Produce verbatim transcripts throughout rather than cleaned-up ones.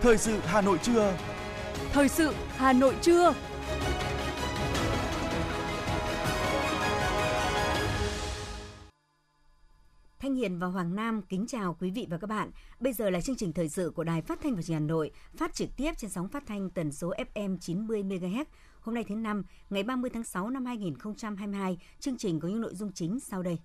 Thời sự Hà Nội trưa. Thời sự Hà Nội trưa. Thanh Hiền và Hoàng Nam kính chào quý vị và các bạn. Bây giờ là chương trình thời sự của Đài Phát thanh và Truyền hình Hà Nội, phát trực tiếp trên sóng phát thanh tần số ép em chín mươi mê ga héc. Hôm nay thứ năm, ngày ba mươi tháng sáu năm hai nghìn không trăm hai mươi hai, chương trình có những nội dung chính sau đây.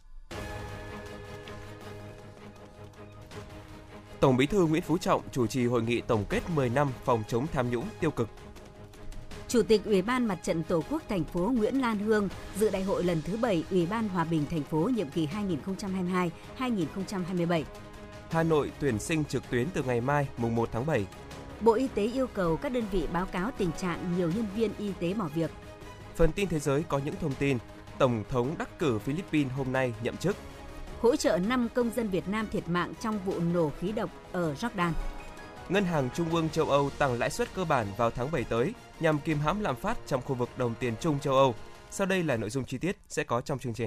Tổng Bí thư Nguyễn Phú Trọng chủ trì hội nghị tổng kết mười năm phòng chống tham nhũng tiêu cực. Chủ tịch Ủy ban Mặt trận Tổ quốc thành phố Nguyễn Lan Hương dự đại hội lần thứ bảy Ủy ban Hòa bình thành phố nhiệm kỳ hai nghìn không trăm hai mươi hai đến hai nghìn không trăm hai mươi bảy. Hà Nội tuyển sinh trực tuyến từ ngày mai, mùng một tháng bảy. Bộ Y tế yêu cầu các đơn vị báo cáo tình trạng nhiều nhân viên y tế bỏ việc. Phần tin thế giới có những thông tin. Tổng thống đắc cử Philippines hôm nay nhậm chức. Hỗ trợ năm công dân Việt Nam thiệt mạng trong vụ nổ khí độc ở Jordan. Ngân hàng Trung ương châu Âu tăng lãi suất cơ bản vào tháng bảy tới nhằm kìm hãm lạm phát trong khu vực đồng tiền chung châu Âu. Sau đây là nội dung chi tiết sẽ có trong chương trình.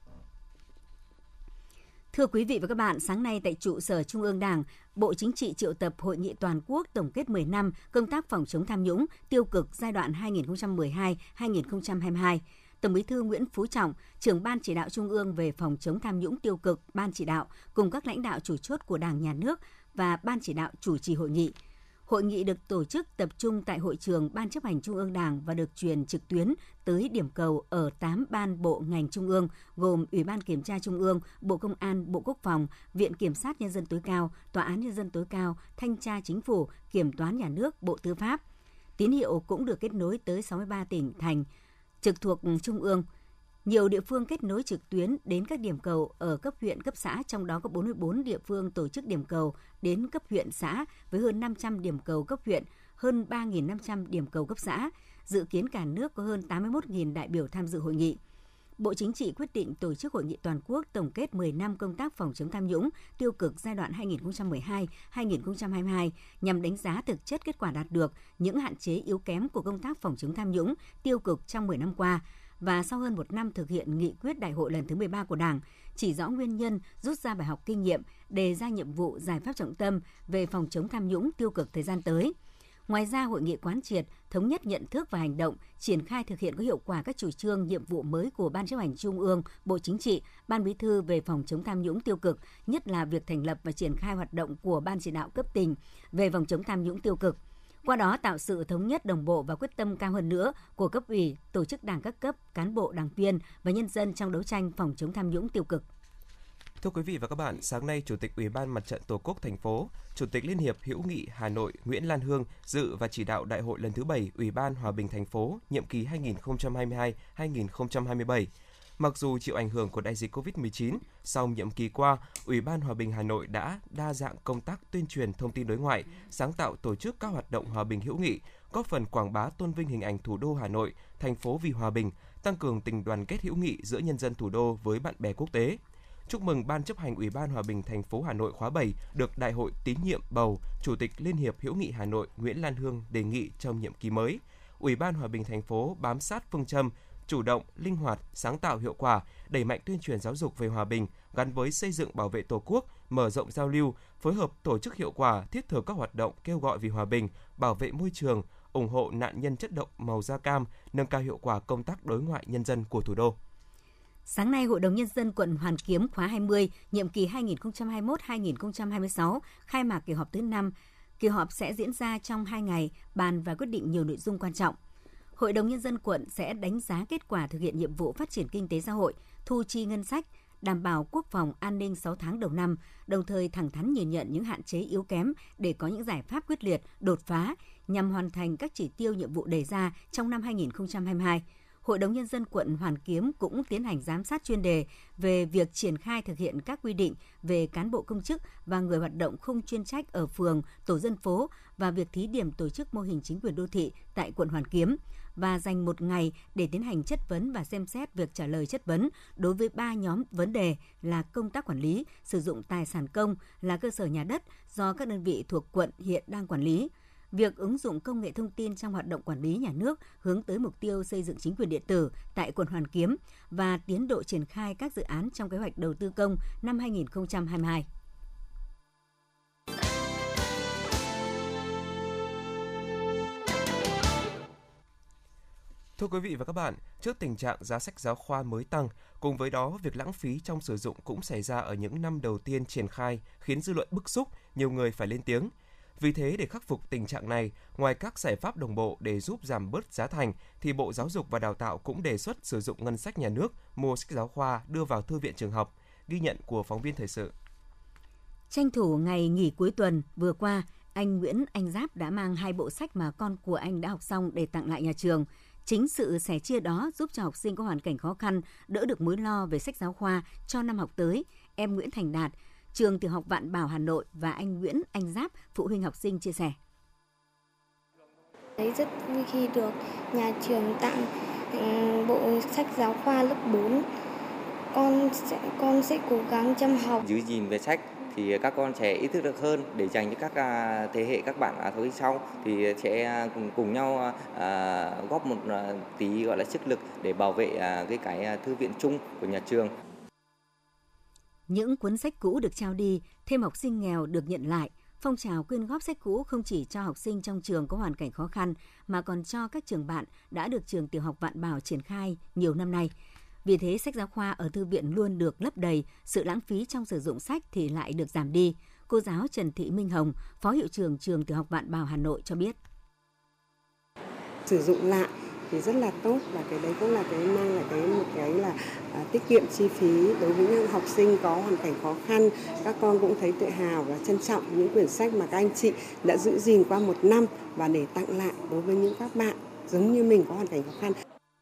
Thưa quý vị và các bạn, sáng nay tại trụ sở Trung ương Đảng, Bộ Chính trị triệu tập Hội nghị toàn quốc tổng kết mười năm công tác phòng chống tham nhũng tiêu cực giai đoạn hai nghìn không trăm mười hai đến hai nghìn không trăm hai mươi hai. Tổng Bí thư Nguyễn Phú Trọng, trưởng Ban Chỉ đạo Trung ương về phòng chống tham nhũng tiêu cực, Ban Chỉ đạo cùng các lãnh đạo chủ chốt của Đảng, Nhà nước và Ban Chỉ đạo chủ trì hội nghị. Hội nghị được tổ chức tập trung tại hội trường Ban Chấp hành Trung ương Đảng và được truyền trực tuyến tới điểm cầu ở tám ban bộ ngành Trung ương gồm Ủy ban Kiểm tra Trung ương, Bộ Công an, Bộ Quốc phòng, Viện Kiểm sát Nhân dân tối cao, Tòa án Nhân dân tối cao, Thanh tra Chính phủ, Kiểm toán Nhà nước, Bộ Tư pháp. Tín hiệu cũng được kết nối tới sáu mươi ba tỉnh, thành trực thuộc Trung ương. Nhiều địa phương kết nối trực tuyến đến các điểm cầu ở cấp huyện, cấp xã, trong đó có bốn mươi bốn địa phương tổ chức điểm cầu đến cấp huyện, xã với hơn năm trăm điểm cầu cấp huyện, hơn ba nghìn năm trăm điểm cầu cấp xã. Dự kiến cả nước có hơn tám mươi mốt nghìn đại biểu tham dự hội nghị. Bộ Chính trị quyết định tổ chức hội nghị toàn quốc tổng kết mười năm công tác phòng chống tham nhũng tiêu cực giai đoạn hai nghìn không trăm mười hai đến hai nghìn không trăm hai mươi hai nhằm đánh giá thực chất kết quả đạt được, những hạn chế yếu kém của công tác phòng chống tham nhũng tiêu cực trong mười năm qua. Và sau hơn một năm thực hiện nghị quyết đại hội lần thứ mười ba của Đảng, chỉ rõ nguyên nhân, rút ra bài học kinh nghiệm, đề ra nhiệm vụ, giải pháp trọng tâm về phòng chống tham nhũng tiêu cực thời gian tới. Ngoài ra, hội nghị quán triệt, thống nhất nhận thức và hành động, triển khai thực hiện có hiệu quả các chủ trương, nhiệm vụ mới của Ban Chấp hành Trung ương, Bộ Chính trị, Ban Bí thư về phòng chống tham nhũng tiêu cực, nhất là việc thành lập và triển khai hoạt động của Ban Chỉ đạo cấp tỉnh về phòng chống tham nhũng tiêu cực. Qua đó tạo sự thống nhất, đồng bộ và quyết tâm cao hơn nữa của cấp ủy, tổ chức đảng các cấp, cán bộ, đảng viên và nhân dân trong đấu tranh phòng chống tham nhũng tiêu cực. Thưa quý vị và các bạn, sáng nay Chủ tịch Ủy ban Mặt trận Tổ quốc thành phố, Chủ tịch Liên hiệp Hữu nghị Hà Nội Nguyễn Lan Hương dự và chỉ đạo đại hội lần thứ bảy Ủy ban Hòa bình thành phố nhiệm kỳ hai nghìn không trăm hai mươi hai đến hai nghìn không trăm hai mươi bảy. Mặc dù chịu ảnh hưởng của đại dịch covid mười chín, song nhiệm kỳ qua, Ủy ban Hòa bình Hà Nội đã đa dạng công tác tuyên truyền thông tin đối ngoại, sáng tạo tổ chức các hoạt động hòa bình hữu nghị, góp phần quảng bá tôn vinh hình ảnh thủ đô Hà Nội, thành phố vì hòa bình, tăng cường tình đoàn kết hữu nghị giữa nhân dân thủ đô với bạn bè quốc tế. Chúc mừng Ban chấp hành Ủy ban Hòa bình thành phố Hà Nội khóa bảy được Đại hội tín nhiệm bầu Chủ tịch Liên hiệp Hữu nghị Hà Nội Nguyễn Lan Hương đề nghị trong nhiệm kỳ mới. Ủy ban Hòa bình thành phố bám sát phương châm chủ động, linh hoạt, sáng tạo hiệu quả, đẩy mạnh tuyên truyền giáo dục về hòa bình gắn với xây dựng bảo vệ Tổ quốc, mở rộng giao lưu, phối hợp tổ chức hiệu quả, thiết thực các hoạt động kêu gọi vì hòa bình, bảo vệ môi trường, ủng hộ nạn nhân chất độc màu da cam, nâng cao hiệu quả công tác đối ngoại nhân dân của thủ đô. Sáng nay, Hội đồng Nhân dân quận Hoàn Kiếm khóa hai mươi, nhiệm kỳ hai nghìn không trăm hai mươi mốt đến hai nghìn không trăm hai mươi sáu, khai mạc kỳ họp thứ năm. Kỳ họp sẽ diễn ra trong hai ngày, bàn và quyết định nhiều nội dung quan trọng. Hội đồng Nhân dân quận sẽ đánh giá kết quả thực hiện nhiệm vụ phát triển kinh tế xã hội, thu chi ngân sách, đảm bảo quốc phòng an ninh sáu tháng đầu năm, đồng thời thẳng thắn nhìn nhận những hạn chế yếu kém để có những giải pháp quyết liệt, đột phá nhằm hoàn thành các chỉ tiêu nhiệm vụ đề ra trong năm hai nghìn không trăm hai mươi hai. Hội đồng Nhân dân quận Hoàn Kiếm cũng tiến hành giám sát chuyên đề về việc triển khai thực hiện các quy định về cán bộ công chức và người hoạt động không chuyên trách ở phường, tổ dân phố và việc thí điểm tổ chức mô hình chính quyền đô thị tại quận Hoàn Kiếm và dành một ngày để tiến hành chất vấn và xem xét việc trả lời chất vấn đối với ba nhóm vấn đề là công tác quản lý, sử dụng tài sản công là cơ sở nhà đất do các đơn vị thuộc quận hiện đang quản lý, việc ứng dụng công nghệ thông tin trong hoạt động quản lý nhà nước hướng tới mục tiêu xây dựng chính quyền điện tử tại quận Hoàn Kiếm và tiến độ triển khai các dự án trong kế hoạch đầu tư công năm hai nghìn không trăm hai mươi hai. Thưa quý vị và các bạn, trước tình trạng giá sách giáo khoa mới tăng, cùng với đó việc lãng phí trong sử dụng cũng xảy ra ở những năm đầu tiên triển khai, khiến dư luận bức xúc, nhiều người phải lên tiếng. Vì thế, để khắc phục tình trạng này, ngoài các giải pháp đồng bộ để giúp giảm bớt giá thành, thì Bộ Giáo dục và Đào tạo cũng đề xuất sử dụng ngân sách nhà nước mua sách giáo khoa đưa vào thư viện trường học. Ghi nhận của phóng viên thời sự. Tranh thủ ngày nghỉ cuối tuần vừa qua, anh Nguyễn Anh Giáp đã mang hai bộ sách mà con của anh đã học xong để tặng lại nhà trường. Chính sự sẻ chia đó giúp cho học sinh có hoàn cảnh khó khăn đỡ được mối lo về sách giáo khoa cho năm học tới. Em Nguyễn Thành Đạt, trường Tiểu học Vạn Bảo Hà Nội và anh Nguyễn Anh Giáp, phụ huynh học sinh chia sẻ. Rất vui khi được nhà trường tặng bộ sách giáo khoa lớp bốn. Con sẽ, con sẽ cố gắng chăm học. Giữ gìn về sách thì các con sẽ ý thức được hơn để dành cho các thế hệ các bạn thế hệ sau thì sẽ cùng cùng nhau góp một tí gọi là sức lực để bảo vệ cái cái thư viện chung của nhà trường. Những cuốn sách cũ được trao đi, thêm học sinh nghèo được nhận lại. Phong trào quyên góp sách cũ không chỉ cho học sinh trong trường có hoàn cảnh khó khăn mà còn cho các trường bạn đã được trường Tiểu học Vạn Bảo triển khai nhiều năm nay. Vì thế, sách giáo khoa ở thư viện luôn được lấp đầy, sự lãng phí trong sử dụng sách thì lại được giảm đi. Cô giáo Trần Thị Minh Hồng, Phó Hiệu trưởng trường Tiểu học Vạn Bảo Hà Nội cho biết. Sử dụng lại thì rất là tốt và cái đấy cũng là cái mang lại cái một cái là à, tiết kiệm chi phí đối với những học sinh có hoàn cảnh khó khăn. Các con cũng thấy tự hào và trân trọng những quyển sách mà các anh chị đã giữ gìn qua một năm và để tặng lại đối với những các bạn giống như mình có hoàn cảnh khó khăn.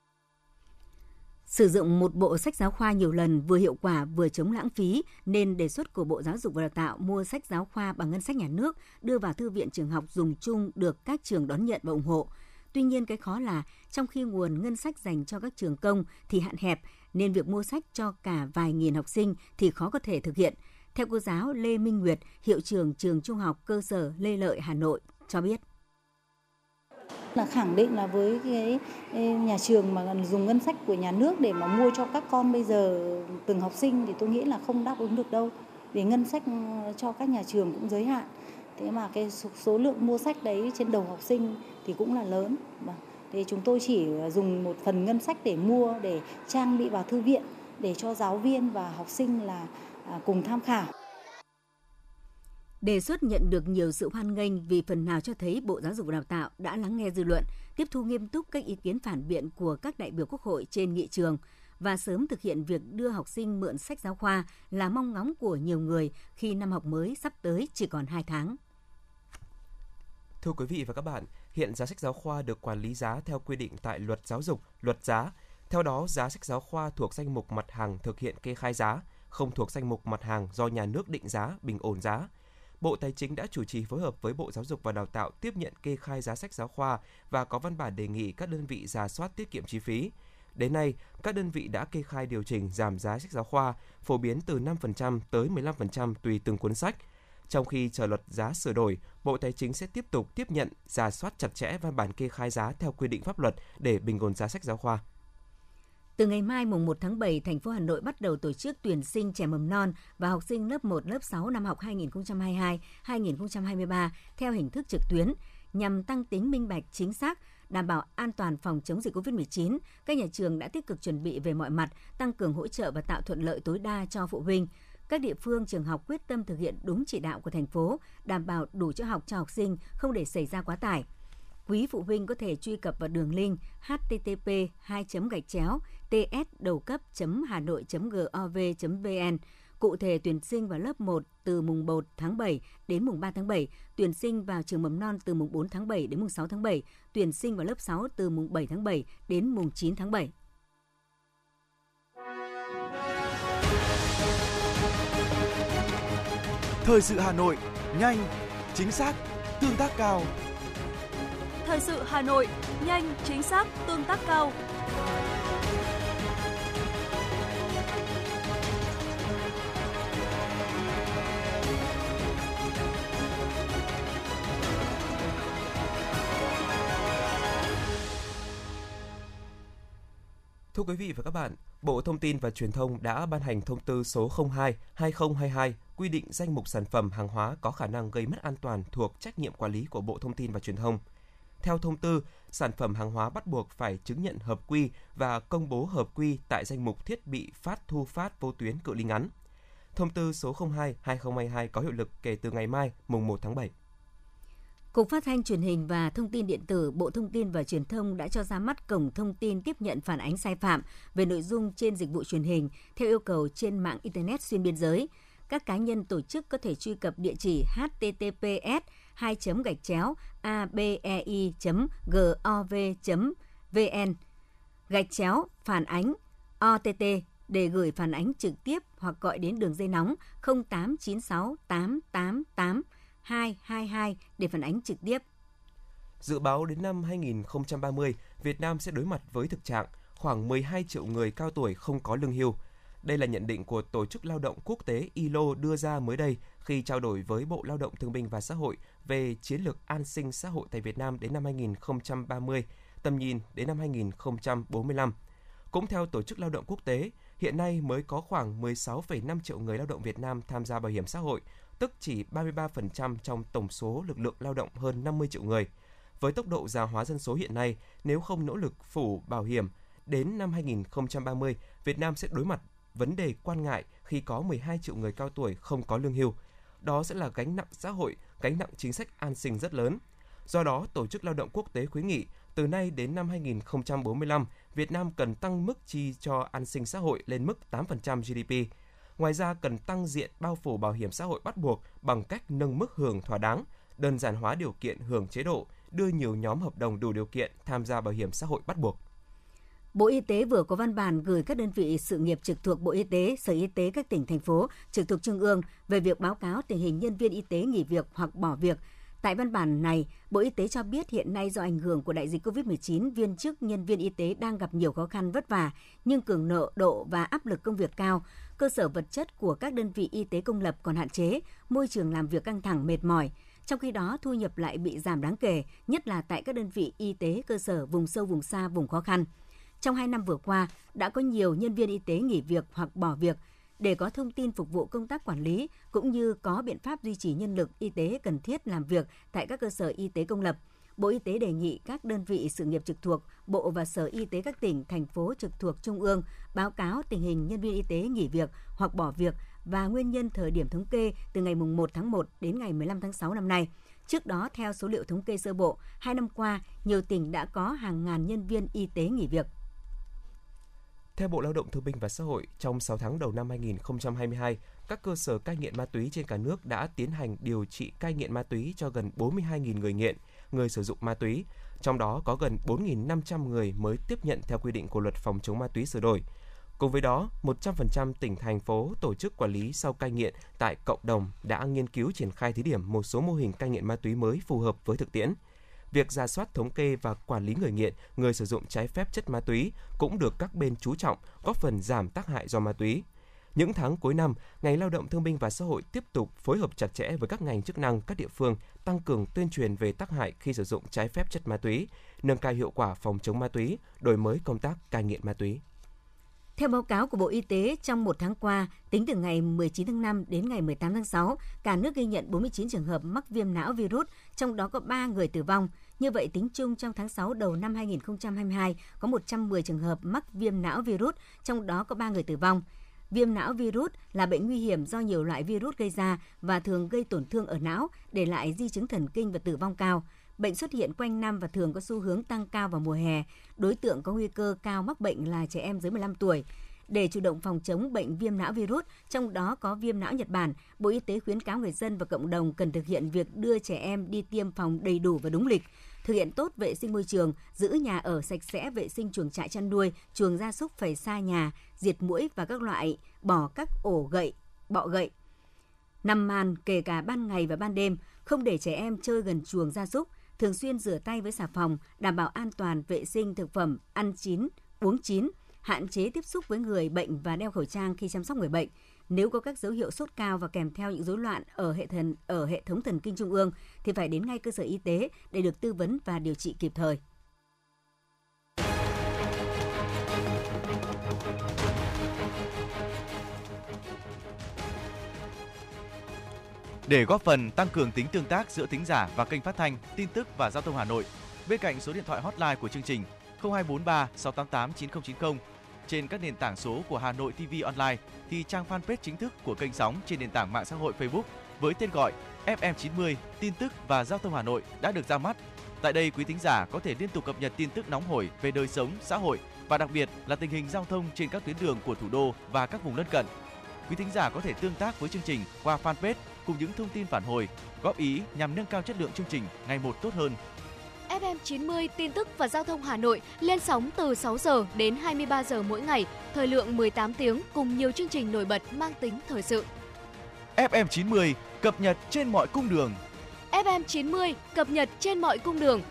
Sử dụng một bộ sách giáo khoa nhiều lần vừa hiệu quả vừa chống lãng phí nên đề xuất của Bộ Giáo dục và Đào tạo mua sách giáo khoa bằng ngân sách nhà nước đưa vào thư viện trường học dùng chung được các trường đón nhận và ủng hộ. Tuy nhiên cái khó là trong khi nguồn ngân sách dành cho các trường công thì hạn hẹp nên việc mua sách cho cả vài nghìn học sinh thì khó có thể thực hiện. Theo cô giáo Lê Minh Nguyệt, hiệu trưởng trường Trung học cơ sở Lê Lợi Hà Nội cho biết. Là khẳng định là với cái nhà trường mà dùng ngân sách của nhà nước để mà mua cho các con bây giờ từng học sinh thì tôi nghĩ là không đáp ứng được đâu. Vì ngân sách cho các nhà trường cũng giới hạn. Thế mà cái số lượng mua sách đấy trên đầu học sinh thì cũng là lớn. Thì chúng tôi chỉ dùng một phần ngân sách để mua, để trang bị vào thư viện, để cho giáo viên và học sinh là cùng tham khảo. Đề xuất nhận được nhiều sự hoan nghênh vì phần nào cho thấy Bộ Giáo dục và Đào tạo đã lắng nghe dư luận, tiếp thu nghiêm túc các ý kiến phản biện của các đại biểu Quốc hội trên nghị trường và sớm thực hiện việc đưa học sinh mượn sách giáo khoa là mong ngóng của nhiều người khi năm học mới sắp tới chỉ còn hai tháng. Thưa quý vị và các bạn, hiện giá sách giáo khoa được quản lý giá theo quy định tại Luật Giáo dục, Luật giá. Theo đó, giá sách giáo khoa thuộc danh mục mặt hàng thực hiện kê khai giá, không thuộc danh mục mặt hàng do nhà nước định giá, bình ổn giá. Bộ Tài chính đã chủ trì phối hợp với Bộ Giáo dục và Đào tạo tiếp nhận kê khai giá sách giáo khoa và có văn bản đề nghị các đơn vị rà soát tiết kiệm chi phí. Đến nay, các đơn vị đã kê khai điều chỉnh giảm giá sách giáo khoa, phổ biến từ năm phần trăm tới mười lăm phần trăm tùy từng cuốn sách. Trong khi chờ luật giá sửa đổi, Bộ Tài chính sẽ tiếp tục tiếp nhận, rà soát chặt chẽ văn bản kê khai giá theo quy định pháp luật để bình ổn giá sách giáo khoa. Từ ngày mai mùng một tháng bảy, thành phố Hà Nội bắt đầu tổ chức tuyển sinh trẻ mầm non và học sinh lớp một, lớp sáu năm học hai nghìn không trăm hai mươi hai hai nghìn không trăm hai mươi ba theo hình thức trực tuyến nhằm tăng tính minh bạch, chính xác, đảm bảo an toàn phòng chống dịch covid mười chín. Các nhà trường đã tích cực chuẩn bị về mọi mặt, tăng cường hỗ trợ và tạo thuận lợi tối đa cho phụ huynh. Các địa phương, trường học quyết tâm thực hiện đúng chỉ đạo của thành phố, đảm bảo đủ chỗ học cho học sinh, không để xảy ra quá tải. Quý phụ huynh có thể truy cập vào đường link h t t p hai gạch chéo t s đầu cấp chấm hà nội chấm gov chấm v n. Cụ thể, tuyển sinh vào lớp một từ mùng một tháng bảy đến mùng ba tháng bảy, tuyển sinh vào trường mầm non từ mùng bốn tháng bảy đến mùng sáu tháng bảy, tuyển sinh vào lớp sáu từ mùng bảy tháng bảy đến mùng chín tháng bảy. Thời sự Hà Nội, nhanh, chính xác, tương tác cao. Thời sự Hà Nội, nhanh, chính xác, tương tác cao. Thưa quý vị và các bạn, Bộ Thông tin và Truyền thông đã ban hành thông tư số không hai trên hai nghìn không trăm hai mươi hai quy định danh mục sản phẩm hàng hóa có khả năng gây mất an toàn thuộc trách nhiệm quản lý của Bộ Thông tin và Truyền thông. Theo thông tư, sản phẩm hàng hóa bắt buộc phải chứng nhận hợp quy và công bố hợp quy tại danh mục thiết bị phát thu phát vô tuyến cự ly ngắn. Thông tư số không hai trên hai nghìn không trăm hai mươi hai có hiệu lực kể từ ngày mai, mùng một tháng bảy. Cục Phát thanh Truyền hình và Thông tin Điện tử, Bộ Thông tin và Truyền thông đã cho ra mắt cổng thông tin tiếp nhận phản ánh sai phạm về nội dung trên dịch vụ truyền hình theo yêu cầu trên mạng Internet xuyên biên giới. Các cá nhân tổ chức có thể truy cập địa chỉ h t t p s hai gạch chéo a b e i chấm gov chấm v n gạch chéo phản ánh o t t để gửi phản ánh trực tiếp hoặc gọi đến đường dây nóng không tám chín sáu tám tám tám hai hai hai để phản ánh trực tiếp. Dự báo đến năm hai nghìn không trăm ba mươi, Việt Nam sẽ đối mặt với thực trạng khoảng mười hai triệu người cao tuổi không có lương hưu. Đây là nhận định của Tổ chức Lao động Quốc tế i lô đưa ra mới đây khi trao đổi với Bộ Lao động Thương binh và Xã hội về chiến lược an sinh xã hội tại Việt Nam đến năm hai nghìn không trăm ba mươi, tầm nhìn đến năm hai nghìn không trăm bốn mươi lăm. Cũng theo Tổ chức Lao động Quốc tế, hiện nay mới có khoảng mười sáu phẩy năm triệu người lao động Việt Nam tham gia bảo hiểm xã hội, tức chỉ ba mươi ba phần trăm trong tổng số lực lượng lao động hơn năm mươi triệu người. Với tốc độ già hóa dân số hiện nay, nếu không nỗ lực phủ bảo hiểm, đến năm hai nghìn không trăm ba mươi, Việt Nam sẽ đối mặt vấn đề quan ngại khi có mười hai triệu người cao tuổi không có lương hưu. Đó sẽ là gánh nặng xã hội, gánh nặng chính sách an sinh rất lớn. Do đó, Tổ chức Lao động Quốc tế khuyến nghị từ nay đến năm hai nghìn không trăm bốn mươi lăm, Việt Nam cần tăng mức chi cho an sinh xã hội lên mức tám phần trăm giê đê pê. Ngoài ra, cần tăng diện bao phủ bảo hiểm xã hội bắt buộc bằng cách nâng mức hưởng thỏa đáng, đơn giản hóa điều kiện hưởng chế độ, đưa nhiều nhóm hợp đồng đủ điều kiện tham gia bảo hiểm xã hội bắt buộc. Bộ Y tế vừa có văn bản gửi các đơn vị sự nghiệp trực thuộc Bộ Y tế, Sở Y tế các tỉnh, thành phố trực thuộc Trung ương về việc báo cáo tình hình nhân viên y tế nghỉ việc hoặc bỏ việc. Tại văn bản này, Bộ Y tế cho biết hiện nay do ảnh hưởng của đại dịch covid mười chín, viên chức, nhân viên y tế đang gặp nhiều khó khăn vất vả, nhưng cường nợ độ và áp lực công việc cao, cơ sở vật chất của các đơn vị y tế công lập còn hạn chế, môi trường làm việc căng thẳng mệt mỏi. Trong khi đó, thu nhập lại bị giảm đáng kể, nhất là tại các đơn vị y tế cơ sở vùng sâu, vùng xa, vùng khó khăn. Trong hai năm vừa qua, đã có nhiều nhân viên y tế nghỉ việc hoặc bỏ việc. Để có thông tin phục vụ công tác quản lý, cũng như có biện pháp duy trì nhân lực y tế cần thiết làm việc tại các cơ sở y tế công lập, Bộ Y tế đề nghị các đơn vị sự nghiệp trực thuộc Bộ và Sở Y tế các tỉnh, thành phố trực thuộc Trung ương báo cáo tình hình nhân viên y tế nghỉ việc hoặc bỏ việc và nguyên nhân thời điểm thống kê từ ngày một tháng một đến ngày mười lăm tháng sáu năm nay. Trước đó, theo số liệu thống kê sơ bộ, hai năm qua, nhiều tỉnh đã có hàng ngàn nhân viên y tế nghỉ việc. Theo Bộ Lao động Thương binh và Xã hội, trong sáu tháng đầu năm hai nghìn không trăm hai mươi hai, các cơ sở cai nghiện ma túy trên cả nước đã tiến hành điều trị cai nghiện ma túy cho gần bốn mươi hai nghìn người nghiện, người sử dụng ma túy. Trong đó có gần bốn nghìn năm trăm người mới tiếp nhận theo quy định của Luật phòng chống ma túy sửa đổi. Cùng với đó, một trăm phần trăm tỉnh, thành phố tổ chức quản lý sau cai nghiện tại cộng đồng đã nghiên cứu triển khai thí điểm một số mô hình cai nghiện ma túy mới phù hợp với thực tiễn. Việc rà soát thống kê và quản lý người nghiện, người sử dụng trái phép chất ma túy cũng được các bên chú trọng, góp phần giảm tác hại do ma túy. Những tháng cuối năm, ngành Lao động Thương binh và Xã hội tiếp tục phối hợp chặt chẽ với các ngành chức năng, các địa phương, tăng cường tuyên truyền về tác hại khi sử dụng trái phép chất ma túy, nâng cao hiệu quả phòng chống ma túy, đổi mới công tác cai nghiện ma túy. Theo báo cáo của Bộ Y tế, trong một tháng qua, tính từ ngày mười chín tháng năm đến ngày mười tám tháng sáu, cả nước ghi nhận bốn mươi chín trường hợp mắc viêm não virus, trong đó có ba người tử vong. Như vậy, tính chung trong tháng sáu đầu năm hai nghìn không trăm hai mươi hai, có một trăm mười trường hợp mắc viêm não virus, trong đó có ba người tử vong. Viêm não virus là bệnh nguy hiểm do nhiều loại virus gây ra và thường gây tổn thương ở não, để lại di chứng thần kinh và tử vong cao. Bệnh xuất hiện quanh năm và thường có xu hướng tăng cao vào mùa hè. Đối tượng có nguy cơ cao mắc bệnh là trẻ em dưới mười lăm tuổi. Để chủ động phòng chống bệnh viêm não virus, trong đó có viêm não Nhật Bản, Bộ Y tế khuyến cáo người dân và cộng đồng cần thực hiện việc đưa trẻ em đi tiêm phòng đầy đủ và đúng lịch, thực hiện tốt vệ sinh môi trường, giữ nhà ở sạch sẽ, vệ sinh chuồng trại chăn nuôi, chuồng gia súc phải xa nhà, diệt muỗi và các loại bỏ các ổ gậy, bọ gậy. Nằm màn kể cả ban ngày và ban đêm, không để trẻ em chơi gần chuồng gia súc, thường xuyên rửa tay với xà phòng, đảm bảo an toàn vệ sinh thực phẩm, ăn chín, uống chín, hạn chế tiếp xúc với người bệnh và đeo khẩu trang khi chăm sóc người bệnh. Nếu có các dấu hiệu sốt cao và kèm theo những rối loạn ở hệ thần ở hệ thống thần kinh trung ương thì phải đến ngay cơ sở y tế để được tư vấn và điều trị kịp thời. Để góp phần tăng cường tính tương tác giữa thính giả và kênh phát thanh, tin tức và giao thông Hà Nội, Bên cạnh số điện thoại hotline của chương trình không hai bốn ba sáu tám tám chín không chín không, trên các nền tảng số của Hà Nội ti vi Online thì trang fanpage chính thức của kênh sóng trên nền tảng mạng xã hội Facebook với tên gọi ép em chín mươi tin tức và giao thông Hà Nội đã được ra mắt. Tại đây, quý thính giả có thể liên tục cập nhật tin tức nóng hổi về đời sống, xã hội và đặc biệt là tình hình giao thông trên các tuyến đường của thủ đô và các vùng lân cận. Quý thính giả có thể tương tác với chương trình qua fanpage cùng những thông tin phản hồi, góp ý nhằm nâng cao chất lượng chương trình ngày một tốt hơn. ép em chín mươi tin tức và giao thông Hà Nội lên sóng từ sáu giờ đến hai mươi ba giờ mỗi ngày, thời lượng mười tám tiếng cùng nhiều chương trình nổi bật mang tính thời sự. ép em chín mươi cập nhật trên mọi cung đường. ép em chín mươi cập nhật trên mọi cung đường.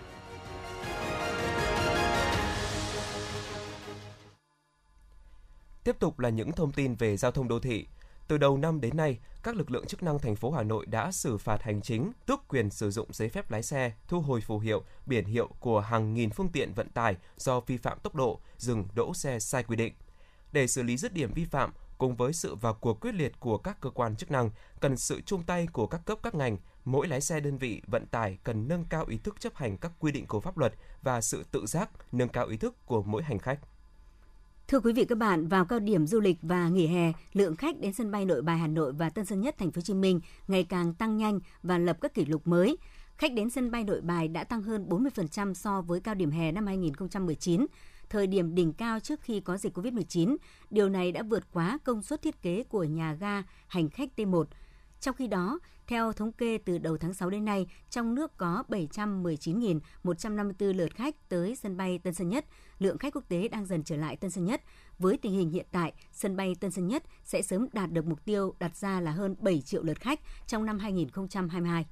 Tiếp tục là những thông tin về giao thông đô thị. Từ đầu năm đến nay, các lực lượng chức năng thành phố Hà Nội đã xử phạt hành chính, tước quyền sử dụng giấy phép lái xe, thu hồi phù hiệu, biển hiệu của hàng nghìn phương tiện vận tải do vi phạm tốc độ, dừng đỗ xe sai quy định. Để xử lý dứt điểm vi phạm, cùng với sự vào cuộc quyết liệt của các cơ quan chức năng, cần sự chung tay của các cấp các ngành, mỗi lái xe đơn vị vận tải cần nâng cao ý thức chấp hành các quy định của pháp luật và sự tự giác, nâng cao ý thức của mỗi hành khách. Thưa quý vị các bạn, vào cao điểm du lịch và nghỉ hè, lượng khách đến sân bay Nội Bài Hà Nội và Tân Sơn Nhất Thành phố Hồ Chí Minh ngày càng tăng nhanh và lập các kỷ lục mới. Khách đến sân bay Nội Bài đã tăng hơn bốn mươi phần trăm so với cao điểm hè năm hai không một chín, thời điểm đỉnh cao trước khi có dịch covid mười chín. Điều này đã vượt quá công suất thiết kế của nhà ga hành khách T một. Trong khi đó, theo thống kê từ đầu tháng sáu đến nay, trong nước có bảy trăm mười chín nghìn một trăm năm mươi tư lượt khách tới sân bay Tân Sơn Nhất. Lượng khách quốc tế đang dần trở lại Tân Sơn Nhất. Với tình hình hiện tại, sân bay Tân Sơn Nhất sẽ sớm đạt được mục tiêu đặt ra là hơn bảy triệu lượt khách trong năm hai không hai hai.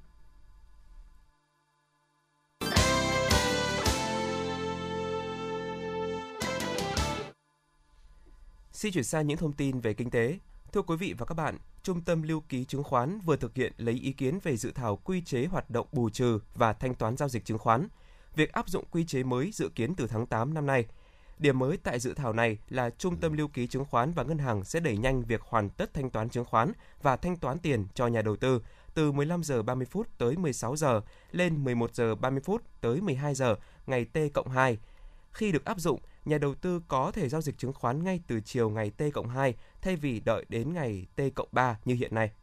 Xin chuyển sang những thông tin về kinh tế. Thưa quý vị và các bạn, Trung tâm Lưu ký Chứng khoán vừa thực hiện lấy ý kiến về dự thảo quy chế hoạt động bù trừ và thanh toán giao dịch chứng khoán. Việc áp dụng quy chế mới dự kiến từ tháng tám năm nay. Điểm mới tại dự thảo này là Trung tâm Lưu ký Chứng khoán và Ngân hàng sẽ đẩy nhanh việc hoàn tất thanh toán chứng khoán và thanh toán tiền cho nhà đầu tư từ mười lăm giờ ba mươi phút tới mười sáu giờ lên mười một giờ ba mươi phút tới mười hai giờ ngày T cộng hai. Khi được áp dụng, nhà đầu tư có thể giao dịch chứng khoán ngay từ chiều ngày T cộng hai thay vì đợi đến ngày T cộng ba như hiện nay.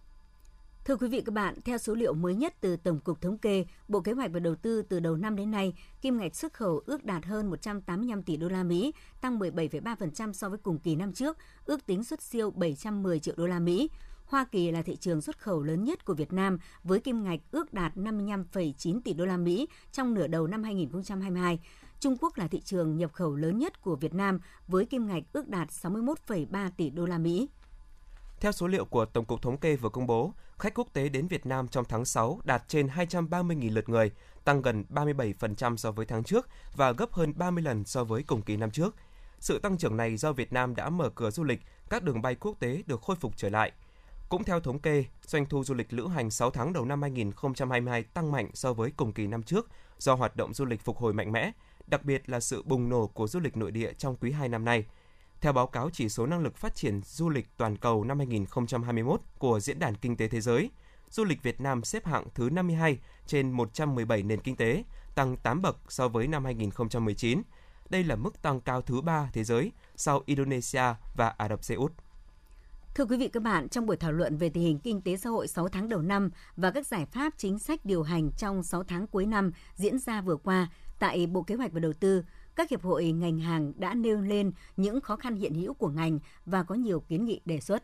Thưa quý vị các bạn, theo số liệu mới nhất từ Tổng cục Thống kê, Bộ Kế hoạch và Đầu tư từ đầu năm đến nay, kim ngạch xuất khẩu ước đạt hơn một trăm tám mươi lăm tỷ đô la Mỹ, tăng mười bảy phẩy ba phần trăm so với cùng kỳ năm trước, ước tính xuất siêu bảy trăm mười triệu đô la Mỹ. Hoa Kỳ là thị trường xuất khẩu lớn nhất của Việt Nam với kim ngạch ước đạt năm mươi lăm phẩy chín tỷ đô la Mỹ trong nửa đầu năm hai không hai hai. Trung Quốc là thị trường nhập khẩu lớn nhất của Việt Nam với kim ngạch ước đạt sáu mươi mốt phẩy ba tỷ đô la Mỹ. Theo số liệu của Tổng cục Thống kê vừa công bố, khách quốc tế đến Việt Nam trong tháng sáu đạt trên hai trăm ba mươi nghìn lượt người, tăng gần ba mươi bảy phần trăm so với tháng trước và gấp hơn ba mươi lần so với cùng kỳ năm trước. Sự tăng trưởng này do Việt Nam đã mở cửa du lịch, các đường bay quốc tế được khôi phục trở lại. Cũng theo thống kê, doanh thu du lịch lữ hành sáu tháng đầu năm hai không hai hai tăng mạnh so với cùng kỳ năm trước do hoạt động du lịch phục hồi mạnh mẽ, đặc biệt là sự bùng nổ của du lịch nội địa trong quý hai năm nay. Theo báo cáo chỉ số năng lực phát triển du lịch toàn cầu năm hai không hai mốt của Diễn đàn Kinh tế Thế giới, du lịch Việt Nam xếp hạng thứ năm mươi hai trên một trăm mười bảy nền kinh tế, tăng tám bậc so với năm hai không một chín. Đây là mức tăng cao thứ ba thế giới sau Indonesia và Ả Rập Xê Út. Thưa quý vị các bạn, trong buổi thảo luận về tình hình kinh tế xã hội sáu tháng đầu năm và các giải pháp chính sách điều hành trong sáu tháng cuối năm diễn ra vừa qua tại Bộ Kế hoạch và Đầu tư, các hiệp hội ngành hàng đã nêu lên những khó khăn hiện hữu của ngành và có nhiều kiến nghị đề xuất.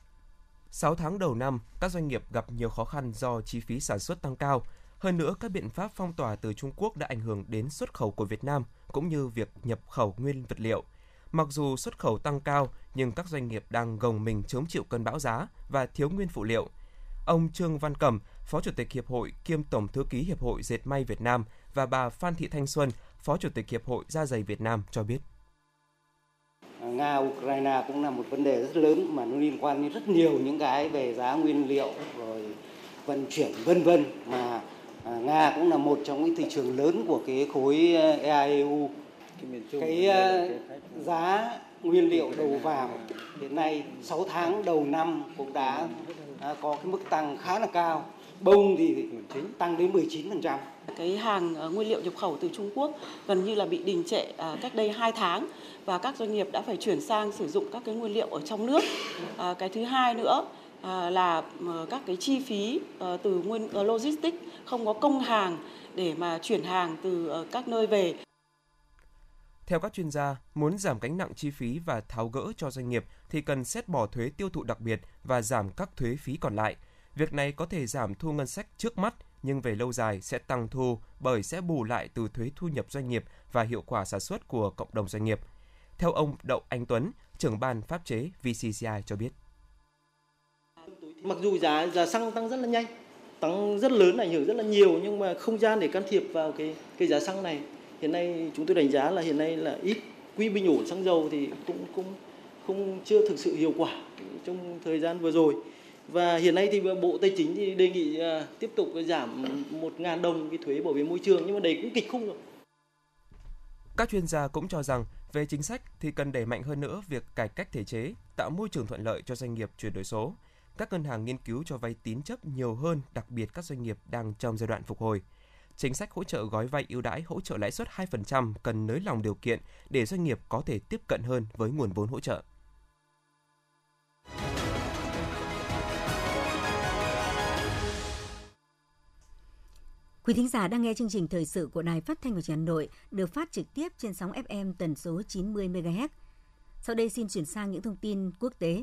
sáu tháng đầu năm, các doanh nghiệp gặp nhiều khó khăn do chi phí sản xuất tăng cao. Hơn nữa, các biện pháp phong tỏa từ Trung Quốc đã ảnh hưởng đến xuất khẩu của Việt Nam cũng như việc nhập khẩu nguyên vật liệu. Mặc dù xuất khẩu tăng cao, nhưng các doanh nghiệp đang gồng mình chống chịu cơn bão giá và thiếu nguyên phụ liệu. Ông Trương Văn Cẩm, Phó Chủ tịch Hiệp hội kiêm Tổng Thư ký Hiệp hội Dệt may Việt Nam và bà Phan Thị Thanh Xuân, Phó Chủ tịch Hiệp hội Da giày Việt Nam cho biết. Nga, Ukraine cũng là một vấn đề rất lớn mà nó liên quan đến rất nhiều những cái về giá nguyên liệu, rồi vận chuyển vân vân, mà Nga cũng là một trong những thị trường lớn của cái khối e a e u. Cái giá nguyên liệu đầu vào hiện nay sáu tháng đầu năm cũng đã có cái mức tăng khá là cao. Bông thì tăng đến mười chín phần trăm, Cái hàng nguyên liệu nhập khẩu từ Trung Quốc gần như là bị đình trệ cách đây hai tháng và các doanh nghiệp đã phải chuyển sang sử dụng các cái nguyên liệu ở trong nước. Cái thứ hai nữa là các cái chi phí từ nguyên logistics, không có công hàng để mà chuyển hàng từ các nơi về. Theo các chuyên gia, muốn giảm gánh nặng chi phí và tháo gỡ cho doanh nghiệp thì cần xét bỏ thuế tiêu thụ đặc biệt và giảm các thuế phí còn lại. Việc này có thể giảm thu ngân sách trước mắt, nhưng về lâu dài sẽ tăng thu bởi sẽ bù lại từ thuế thu nhập doanh nghiệp và hiệu quả sản xuất của cộng đồng doanh nghiệp. Theo ông Đậu Anh Tuấn, trưởng ban pháp chế vê xê xê i cho biết. Mặc dù giá giá xăng tăng rất là nhanh, tăng rất lớn, ảnh hưởng rất là nhiều, nhưng mà không gian để can thiệp vào cái cái giá xăng này. Hiện nay chúng tôi đánh giá là hiện nay là ít quỹ bình ổn xăng dầu thì cũng cũng không chưa thực sự hiệu quả trong thời gian vừa rồi. Và hiện nay thì Bộ Tài chính thì đề nghị uh, tiếp tục giảm một nghìn đồng cái thuế bảo vệ môi trường, nhưng mà đấy cũng kịch khung rồi. Các chuyên gia cũng cho rằng về chính sách thì cần đẩy mạnh hơn nữa việc cải cách thể chế, tạo môi trường thuận lợi cho doanh nghiệp chuyển đổi số. Các ngân hàng nghiên cứu cho vay tín chấp nhiều hơn, đặc biệt các doanh nghiệp đang trong giai đoạn phục hồi. Chính sách hỗ trợ gói vay ưu đãi hỗ trợ lãi suất hai phần trăm cần nới lỏng điều kiện để doanh nghiệp có thể tiếp cận hơn với nguồn vốn hỗ trợ. Quý thính giả đang nghe chương trình thời sự của Đài Phát thanh và Truyền hình Hà Nội được phát trực tiếp trên sóng ép em tần số chín mươi mê ga héc. Sau đây xin chuyển sang những thông tin quốc tế.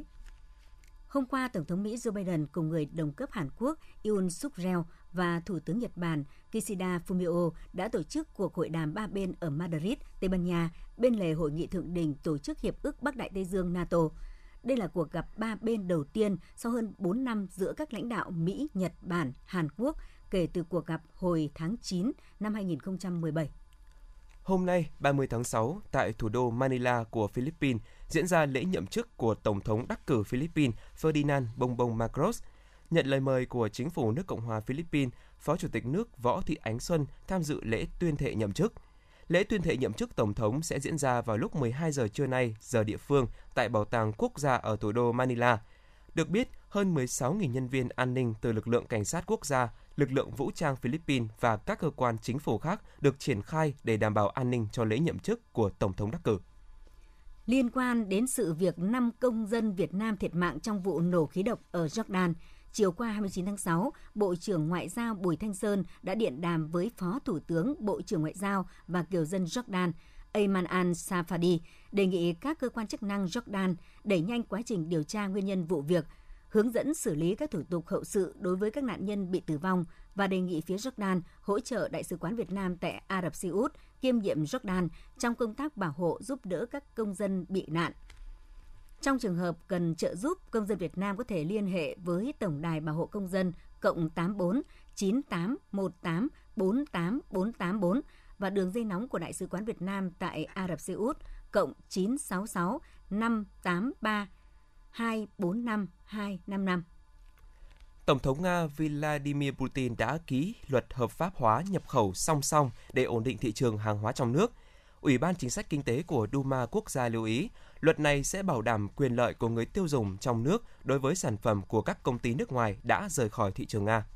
Hôm qua, Tổng thống Mỹ Joe Biden cùng người đồng cấp Hàn Quốc Yoon Suk Yeol và Thủ tướng Nhật Bản Kishida Fumio đã tổ chức cuộc hội đàm ba bên ở Madrid, Tây Ban Nha, bên lề hội nghị thượng đỉnh tổ chức Hiệp ước Bắc Đại Tây Dương NATO. Đây là cuộc gặp ba bên đầu tiên sau hơn bốn năm giữa các lãnh đạo Mỹ, Nhật Bản, Hàn Quốc kể từ cuộc gặp hồi tháng chín năm hai nghìn không trăm mười bảy. Hôm nay, ba mươi tháng sáu, tại thủ đô Manila của Philippines, diễn ra lễ nhậm chức của Tổng thống đắc cử Philippines Ferdinand Bongbong Marcos. Nhận lời mời của chính phủ nước Cộng hòa Philippines, Phó Chủ tịch nước Võ Thị Ánh Xuân tham dự lễ tuyên thệ nhậm chức. Lễ tuyên thệ nhậm chức Tổng thống sẽ diễn ra vào lúc mười hai giờ trưa nay, giờ địa phương, tại Bảo tàng Quốc gia ở thủ đô Manila. Được biết, hơn mười sáu nghìn nhân viên an ninh từ lực lượng cảnh sát quốc gia, lực lượng vũ trang Philippines và các cơ quan chính phủ khác được triển khai để đảm bảo an ninh cho lễ nhậm chức của Tổng thống đắc cử. Liên quan đến sự việc năm công dân Việt Nam thiệt mạng trong vụ nổ khí độc ở Jordan, chiều qua hai mươi chín tháng sáu, Bộ trưởng Ngoại giao Bùi Thanh Sơn đã điện đàm với Phó Thủ tướng, Bộ trưởng Ngoại giao và Kiều dân Jordan Ayman al-Safadi, đề nghị các cơ quan chức năng Jordan đẩy nhanh quá trình điều tra nguyên nhân vụ việc, hướng dẫn xử lý các thủ tục hậu sự đối với các nạn nhân bị tử vong và đề nghị phía Jordan hỗ trợ Đại sứ quán Việt Nam tại Ả Rập Xê Út kiêm nhiệm Jordan trong công tác bảo hộ giúp đỡ các công dân bị nạn. Trong trường hợp cần trợ giúp, công dân Việt Nam có thể liên hệ với Tổng đài Bảo hộ Công dân cộng tám bốn chín tám một tám bốn tám bốn tám bốn và đường dây nóng của Đại sứ quán Việt Nam tại Ả Rập Xê Út cộng chín sáu sáu năm tám ba hai bốn năm hai năm năm. Tổng thống Nga Vladimir Putin đã ký luật hợp pháp hóa nhập khẩu song song để ổn định thị trường hàng hóa trong nước. Ủy ban Chính sách Kinh tế của Duma Quốc gia lưu ý, luật này sẽ bảo đảm quyền lợi của người tiêu dùng trong nước đối với sản phẩm của các công ty nước ngoài đã rời khỏi thị trường Nga.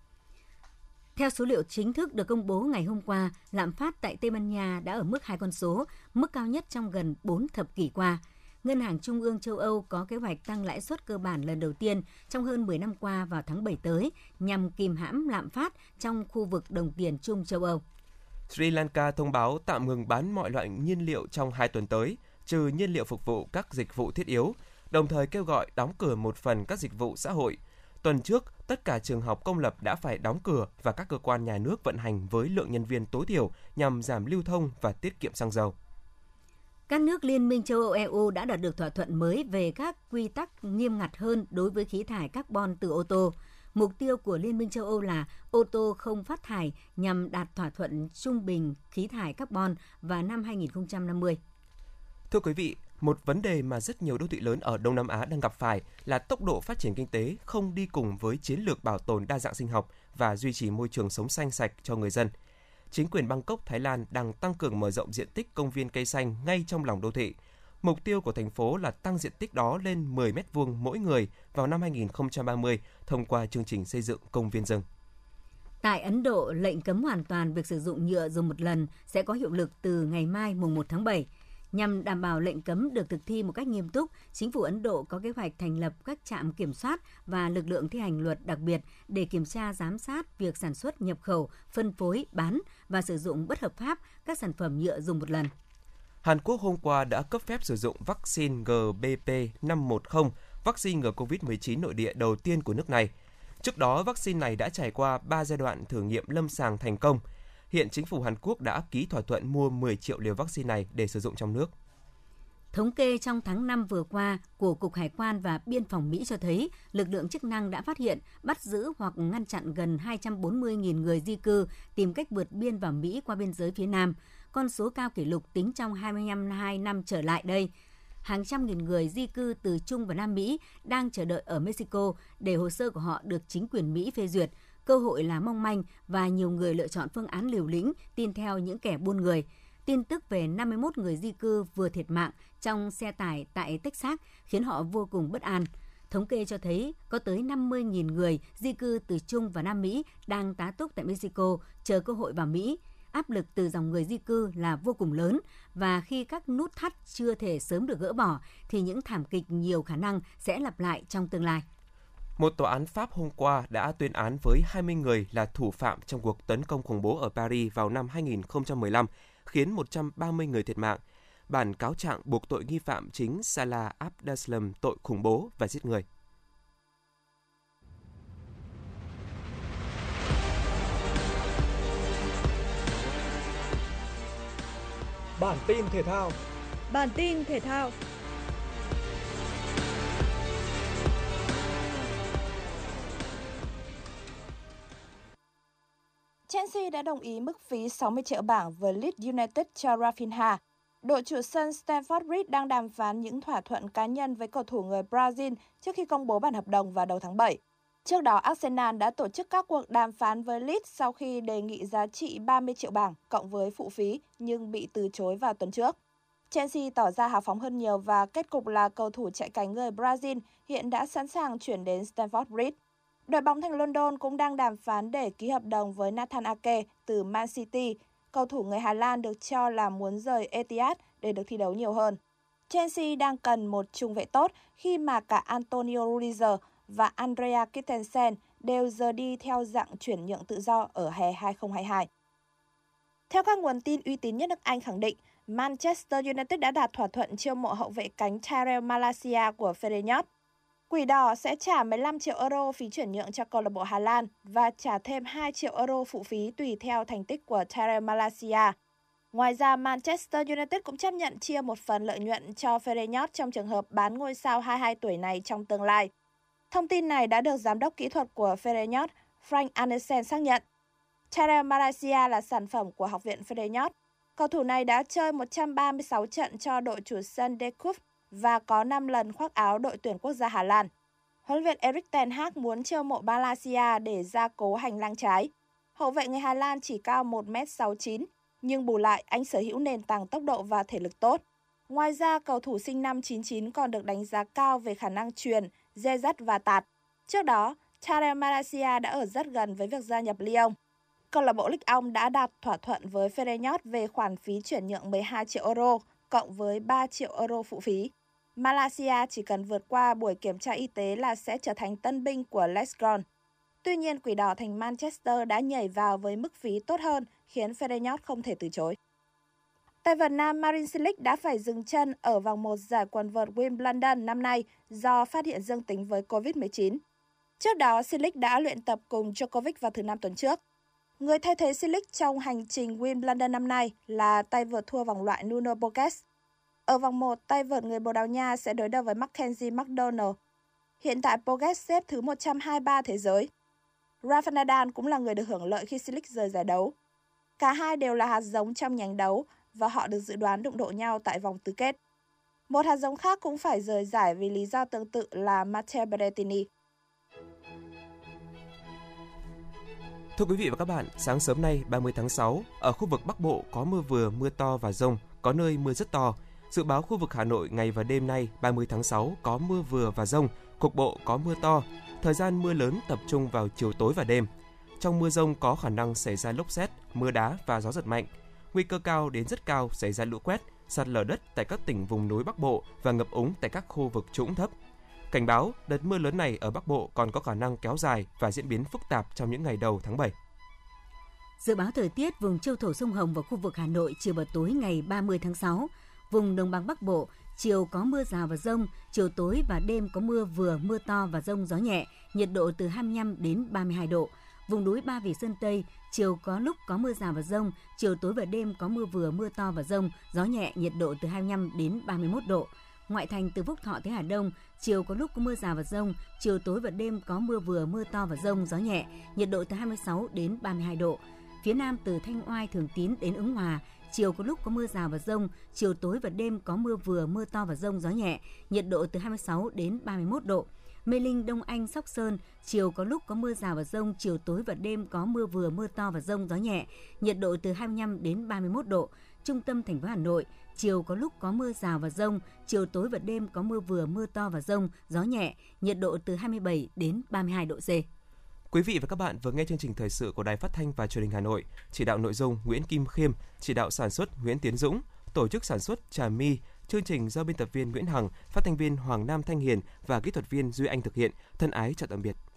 Theo số liệu chính thức được công bố ngày hôm qua, lạm phát tại Tây Ban Nha đã ở mức hai con số, mức cao nhất trong gần bốn thập kỷ qua. Ngân hàng Trung ương châu Âu có kế hoạch tăng lãi suất cơ bản lần đầu tiên trong hơn mười năm qua vào tháng bảy tới nhằm kìm hãm lạm phát trong khu vực đồng tiền chung châu Âu. Sri Lanka thông báo tạm ngừng bán mọi loại nhiên liệu trong hai tuần tới, trừ nhiên liệu phục vụ các dịch vụ thiết yếu, đồng thời kêu gọi đóng cửa một phần các dịch vụ xã hội. Tuần trước, tất cả trường học công lập đã phải đóng cửa và các cơ quan nhà nước vận hành với lượng nhân viên tối thiểu nhằm giảm lưu thông và tiết kiệm xăng dầu. Các nước Liên minh châu Âu E U đã đạt được thỏa thuận mới về các quy tắc nghiêm ngặt hơn đối với khí thải carbon từ ô tô. Mục tiêu của Liên minh châu Âu là ô tô không phát thải nhằm đạt thỏa thuận trung bình khí thải carbon vào năm hai không năm mươi. Thưa quý vị, một vấn đề mà rất nhiều đô thị lớn ở Đông Nam Á đang gặp phải là tốc độ phát triển kinh tế không đi cùng với chiến lược bảo tồn đa dạng sinh học và duy trì môi trường sống xanh sạch cho người dân. Chính quyền Bangkok, Thái Lan đang tăng cường mở rộng diện tích công viên cây xanh ngay trong lòng đô thị. Mục tiêu của thành phố là tăng diện tích đó lên mười mét vuông mỗi người vào năm hai không ba mươi thông qua chương trình xây dựng công viên rừng. Tại Ấn Độ, lệnh cấm hoàn toàn việc sử dụng nhựa dùng một lần sẽ có hiệu lực từ ngày mai mùng một tháng bảy. Nhằm đảm bảo lệnh cấm được thực thi một cách nghiêm túc, chính phủ Ấn Độ có kế hoạch thành lập các trạm kiểm soát và lực lượng thi hành luật đặc biệt để kiểm tra giám sát việc sản xuất, nhập khẩu, phân phối, bán và sử dụng bất hợp pháp các sản phẩm nhựa dùng một lần. Hàn Quốc hôm qua đã cấp phép sử dụng vaccine G B P năm một không, vaccine ngừa covid mười chín nội địa đầu tiên của nước này. Trước đó, vaccine này đã trải qua ba giai đoạn thử nghiệm lâm sàng thành công. Hiện chính phủ Hàn Quốc đã ký thỏa thuận mua mười triệu liều vaccine này để sử dụng trong nước. Thống kê trong tháng năm vừa qua của Cục Hải quan và Biên phòng Mỹ cho thấy lực lượng chức năng đã phát hiện, bắt giữ hoặc ngăn chặn gần hai trăm bốn mươi nghìn người di cư tìm cách vượt biên vào Mỹ qua biên giới phía Nam, con số cao kỷ lục tính trong hai mươi hai năm trở lại đây. Hàng trăm nghìn người di cư từ Trung và Nam Mỹ đang chờ đợi ở Mexico để hồ sơ của họ được chính quyền Mỹ phê duyệt. Cơ hội là mong manh và nhiều người lựa chọn phương án liều lĩnh tin theo những kẻ buôn người. Tin tức về năm mươi mốt người di cư vừa thiệt mạng trong xe tải tại Texas khiến họ vô cùng bất an. Thống kê cho thấy có tới năm mươi nghìn người di cư từ Trung và Nam Mỹ đang tá túc tại Mexico chờ cơ hội vào Mỹ. Áp lực từ dòng người di cư là vô cùng lớn và khi các nút thắt chưa thể sớm được gỡ bỏ thì những thảm kịch nhiều khả năng sẽ lặp lại trong tương lai. Một tòa án Pháp hôm qua đã tuyên án với hai mươi người là thủ phạm trong cuộc tấn công khủng bố ở Paris vào năm hai không một lăm, khiến một trăm ba mươi người thiệt mạng. Bản cáo trạng buộc tội nghi phạm chính Salah Abdeslam tội khủng bố và giết người. Bản tin thể thao. Bản tin thể thao. Chelsea đã đồng ý mức phí sáu mươi triệu bảng với Leeds United cho Rafinha. Đội chủ sân Stamford Bridge đang đàm phán những thỏa thuận cá nhân với cầu thủ người Brazil trước khi công bố bản hợp đồng vào đầu tháng bảy. Trước đó, Arsenal đã tổ chức các cuộc đàm phán với Leeds sau khi đề nghị giá trị ba mươi triệu bảng cộng với phụ phí nhưng bị từ chối vào tuần trước. Chelsea tỏ ra hào phóng hơn nhiều và kết cục là cầu thủ chạy cánh người Brazil hiện đã sẵn sàng chuyển đến Stamford Bridge. Đội bóng thành London cũng đang đàm phán để ký hợp đồng với Nathan Ake từ Man City. Cầu thủ người Hà Lan được cho là muốn rời Etihad để được thi đấu nhiều hơn. Chelsea đang cần một trung vệ tốt khi mà cả Antonio Rudiger và Andrea Christensen đều giờ đi theo dạng chuyển nhượng tự do ở hè hai không hai hai. Theo các nguồn tin uy tín nhất nước Anh khẳng định, Manchester United đã đạt thỏa thuận chiêu mộ hậu vệ cánh Tyrell Malacia của Feyenoord. Quỷ đỏ sẽ trả mười lăm triệu euro phí chuyển nhượng cho câu lạc bộ Hà Lan và trả thêm hai triệu euro phụ phí tùy theo thành tích của Tyrell Malacia. Ngoài ra, Manchester United cũng chấp nhận chia một phần lợi nhuận cho Feyenoord trong trường hợp bán ngôi sao hai mươi hai tuổi này trong tương lai. Thông tin này đã được giám đốc kỹ thuật của Feyenoord Frank Andersen xác nhận. Tyrell Malacia là sản phẩm của Học viện Feyenoord. Cầu thủ này đã chơi một trăm ba mươi sáu trận cho đội chủ sân De Kuip và có năm lần khoác áo đội tuyển quốc gia Hà Lan. Huấn luyện viên Erik ten Hag muốn chiêu mộ Malacia để gia cố hành lang trái. Hậu vệ người Hà Lan chỉ cao một mét sáu mươi chín, nhưng bù lại anh sở hữu nền tảng tốc độ và thể lực tốt. Ngoài ra, cầu thủ sinh năm chín mươi chín còn được đánh giá cao về khả năng chuyền, dè dắt và tạt. Trước đó, Tyrell Malacia đã ở rất gần với việc gia nhập Lyon. Câu lạc bộ Ligue Ông đã đạt thỏa thuận với Feyenoord về khoản phí chuyển nhượng mười hai triệu euro cộng với ba triệu euro phụ phí. Malacia chỉ cần vượt qua buổi kiểm tra y tế là sẽ trở thành tân binh của Lescron. Tuy nhiên, Quỷ đỏ thành Manchester đã nhảy vào với mức phí tốt hơn, khiến Feyenoord không thể từ chối. Tay vợt nam Marin Cilic đã phải dừng chân ở vòng một giải quần vợt Wimbledon năm nay do phát hiện dương tính với covid mười chín. Trước đó, Cilic đã luyện tập cùng Djokovic vào thứ Năm tuần trước. Người thay thế Cilic trong hành trình Wimbledon năm nay là tay vợt thua vòng loại Nuno Borges. Ở vòng một, tay vợt người Bồ Đào Nha sẽ đối đầu với Mackenzie McDonald. Hiện tại Borges xếp thứ một trăm hai mươi ba thế giới. Rafael Nadal cũng là người được hưởng lợi khi Cilic rời giải đấu. Cả hai đều là hạt giống trong nhánh đấu và họ được dự đoán đụng độ nhau tại vòng tứ kết. Một hạt giống khác cũng phải rời giải vì lý do tương tự là Matteo Berrettini. Thưa quý vị và các bạn, sáng sớm nay ba mươi tháng sáu, ở khu vực Bắc Bộ có mưa vừa, mưa to và dông, có nơi mưa rất to. Dự báo khu vực Hà Nội ngày và đêm nay ba mươi tháng sáu có mưa vừa và dông, cục bộ có mưa to. Thời gian mưa lớn tập trung vào chiều tối và đêm. Trong mưa dông có khả năng xảy ra lốc sét, mưa đá và gió giật mạnh. Nguy cơ cao đến rất cao xảy ra lũ quét, sạt lở đất tại các tỉnh vùng núi Bắc Bộ và ngập úng tại các khu vực trũng thấp. Cảnh báo đợt mưa lớn này ở Bắc Bộ còn có khả năng kéo dài và diễn biến phức tạp trong những ngày đầu tháng bảy. Dự báo thời tiết vùng châu thổ sông Hồng và khu vực Hà Nội chiều và tối ngày ba mươi tháng sáu. Vùng Đồng bằng Bắc Bộ, chiều có mưa rào và dông, chiều tối và đêm có mưa vừa, mưa to và dông gió nhẹ, nhiệt độ từ hai mươi lăm đến ba mươi hai độ. Vùng núi Ba Vì Sơn Tây, chiều có lúc có mưa rào và dông, chiều tối và đêm có mưa vừa, mưa to và dông, gió nhẹ, nhiệt độ từ hai mươi lăm đến ba mươi mốt độ. Ngoại thành từ Phúc Thọ tới Hà Đông, chiều có lúc có mưa rào và dông, chiều tối và đêm có mưa vừa, mưa to và dông, gió nhẹ, nhiệt độ từ hai mươi sáu đến ba mươi hai độ. Phía Nam từ Thanh Oai, Thường Tín đến Ứng Hòa, chiều có lúc có mưa rào và dông, chiều tối và đêm có mưa vừa, mưa to và dông, gió nhẹ, nhiệt độ từ hai mươi sáu đến ba mươi mốt độ. Mê Linh, Đông Anh, Sóc Sơn, chiều có lúc có mưa rào và dông, chiều tối và đêm có mưa vừa, mưa to và dông, gió nhẹ, nhiệt độ từ hai mươi lăm đến ba mươi mốt độ. Trung tâm thành phố Hà Nội, chiều có lúc có mưa rào và dông, chiều tối và đêm có mưa vừa, mưa to và dông, gió nhẹ, nhiệt độ từ hai mươi bảy đến ba mươi hai độ C. Quý vị và các bạn vừa nghe chương trình thời sự của Đài Phát thanh và Truyền hình Hà Nội. Chỉ đạo nội dung Nguyễn Kim Khiêm, chỉ đạo sản xuất Nguyễn Tiến Dũng, tổ chức sản xuất Trà My. Chương trình do biên tập viên Nguyễn Hằng, phát thanh viên Hoàng Nam Thanh Hiền và kỹ thuật viên Duy Anh thực hiện. Thân ái chào tạm biệt.